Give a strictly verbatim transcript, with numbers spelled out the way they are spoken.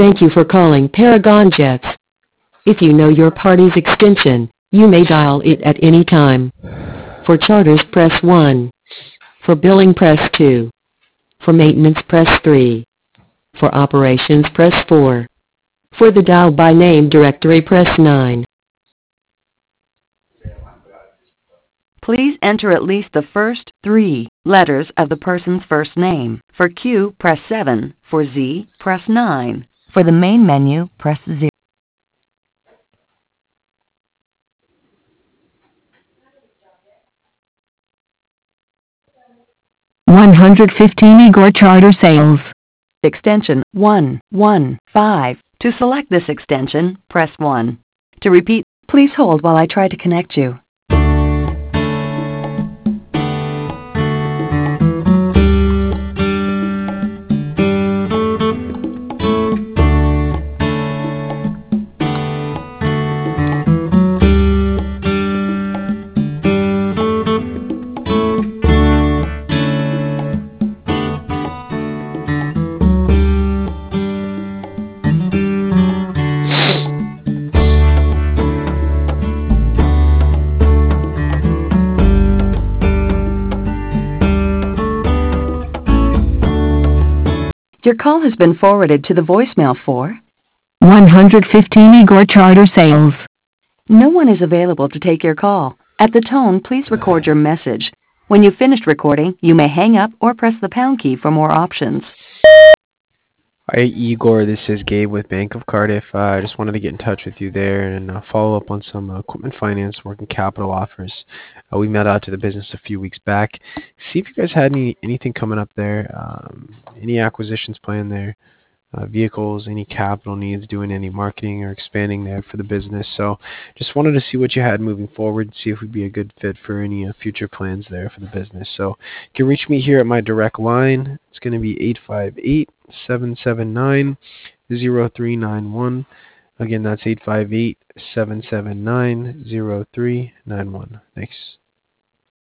Thank you for calling Paragon Jets. If you know your party's extension, you may dial it at any time. For charters, press one. For billing, press two. For maintenance, press three. For operations, press four. For the dial by name directory, press nine. Please enter at least the first three letters of the person's first name. For Q, press seven. For Z, press nine. For the main menu, press zero. one hundred fifteen Igor Charter Sales. Extension one one five. To select this extension, press one. To repeat, please hold while I try to connect you. Your call has been forwarded to the voicemail for one hundred fifteen Igor Charter Sales. No one is available to take your call. At the tone, please record your message. When you've finished recording, you may hang up or press the pound key for more options. Hi, Igor. This is Gabe with Bank of Cardiff. Uh, I just wanted to get in touch with you there and uh, follow up on some uh, equipment finance working capital offers. Uh, we met out to the business a few weeks back. See if you guys had any anything coming up there, um, any acquisitions planned there, uh, vehicles, any capital needs, doing any marketing or expanding there for the business. So just wanted to see what you had moving forward, see if we'd be a good fit for any uh, future plans there for the business. So you can reach me here at my direct line. It's going to be eight five eight, seven seven nine, zero three nine one. Again, that's eight five eight, seven seven nine, zero three nine one. Thanks.